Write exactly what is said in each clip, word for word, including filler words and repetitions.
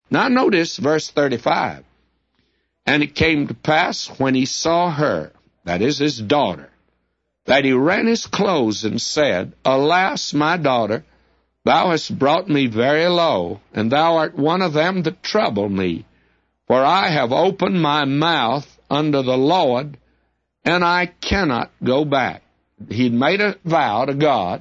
Now notice verse thirty-five. And it came to pass when he saw her, that is his daughter, that he rent his clothes and said, Alas, my daughter, thou hast brought me very low, and thou art one of them that trouble me. For I have opened my mouth unto the Lord, and I cannot go back. He'd made a vow to God,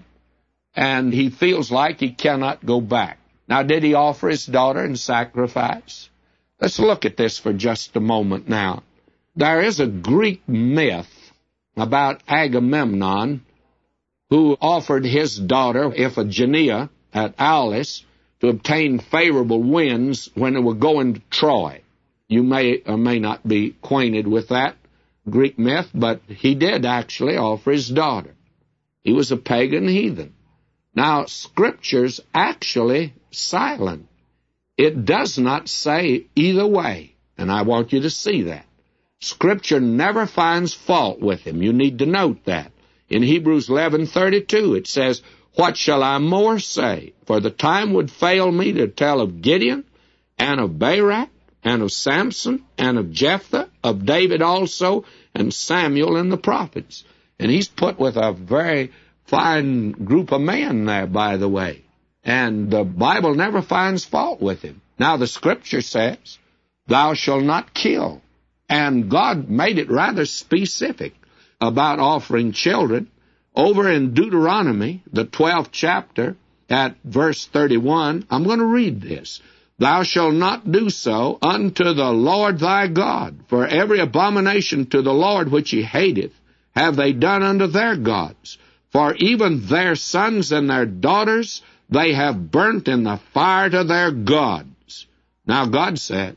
and he feels like he cannot go back. Now, did he offer his daughter in sacrifice? Let's look at this for just a moment now. There is a Greek myth about Agamemnon, who offered his daughter Iphigenia at Aulis to obtain favorable winds when they were going to Troy. You may or may not be acquainted with that Greek myth, but he did actually offer his daughter. He was a pagan heathen. Now, Scripture's actually silent. It does not say either way, and I want you to see that. Scripture never finds fault with him. You need to note that. In Hebrews eleven thirty-two, it says, What shall I more say? For the time would fail me to tell of Gideon, and of Barak, and of Samson, and of Jephthah, of David also, and Samuel and the prophets. And he's put with a very fine group of men there, by the way. And the Bible never finds fault with him. Now, the Scripture says, Thou shalt not kill. And God made it rather specific about offering children. Over in Deuteronomy, the twelfth chapter, at verse thirty-one, I'm going to read this. Thou shalt not do so unto the Lord thy God, for every abomination to the Lord which he hateth have they done unto their gods. For even their sons and their daughters they have burnt in the fire to their gods. Now God says,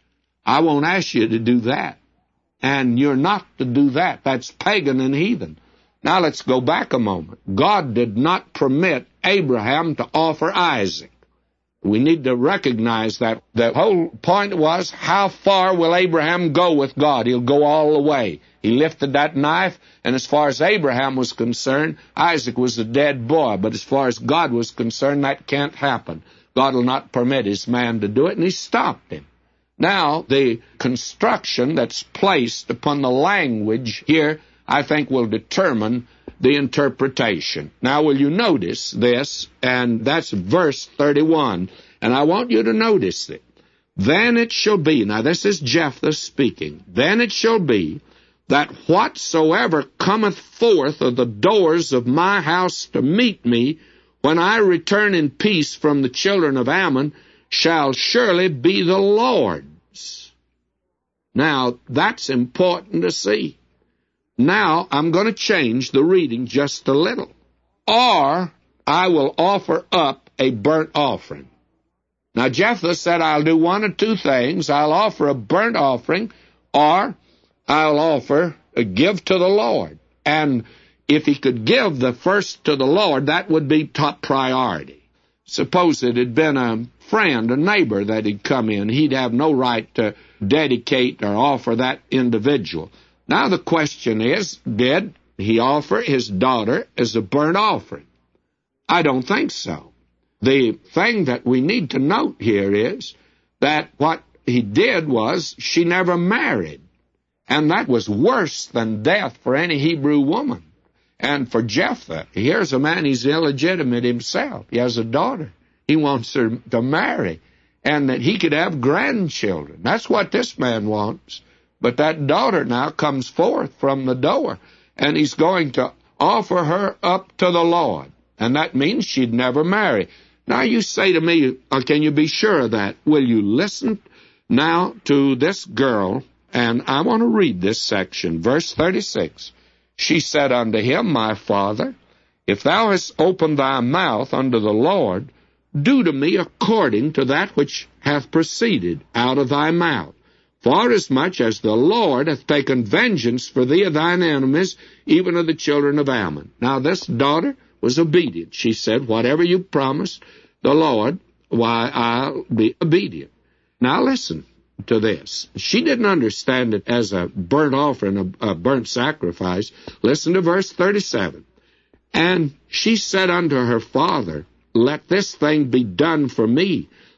I won't ask you to do that. And you're not to do that. That's pagan and heathen. Now let's go back a moment. God did not permit Abraham to offer Isaac. We need to recognize that. The whole point was, how far will Abraham go with God? He'll go all the way. He lifted that knife, and as far as Abraham was concerned, Isaac was a dead boy. But as far as God was concerned, that can't happen. God will not permit his man to do it, and he stopped him. Now, the construction that's placed upon the language here, I think, will determine the interpretation. Now, will you notice this? And that's verse thirty-one. And I want you to notice it. Then it shall be, now this is Jephthah speaking, then it shall be that whatsoever cometh forth of the doors of my house to meet me, when I return in peace from the children of Ammon, shall surely be the Lord's. Now, that's important to see. Now, I'm going to change the reading just a little. Or, I will offer up a burnt offering. Now, Jephthah said, I'll do one of two things. I'll offer a burnt offering, or I'll offer a give to the Lord. And if he could give the first to the Lord, that would be top priority. Suppose it had been a friend, a neighbor that had come in. He'd have no right to dedicate or offer that individual. Now the question is, did he offer his daughter as a burnt offering? I don't think so. The thing that we need to note here is that what he did was she never married. And that was worse than death for any Hebrew woman. And for Jephthah, here's a man, he's illegitimate himself. He has a daughter. He wants her to marry. And that he could have grandchildren. That's what this man wants. But that daughter now comes forth from the door, and he's going to offer her up to the Lord. And that means she'd never marry. Now you say to me, uh, can you be sure of that? Will you listen now to this girl? And I want to read this section, verse thirty-six. She said unto him, My father, if thou hast opened thy mouth unto the Lord, do to me according to that which hath proceeded out of thy mouth. Forasmuch as the Lord hath taken vengeance for thee of thine enemies, even of the children of Ammon. Now this daughter was obedient. She said, whatever you promised the Lord, why, I'll be obedient. Now listen to this. She didn't understand it as a burnt offering, a, a burnt sacrifice. Listen to verse thirty-seven. And she said unto her father, Let this thing be done for me,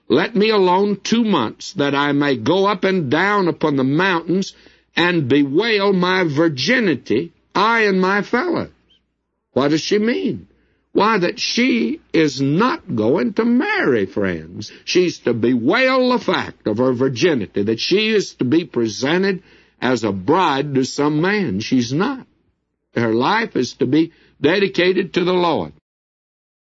Let me alone two months, that I may go up and down upon the mountains and bewail my virginity, I and my fellows. What does she mean? Why, that she is not going to marry, friends. She's to bewail the fact of her virginity, that she is to be presented as a bride to some man. She's not. Her life is to be dedicated to the Lord.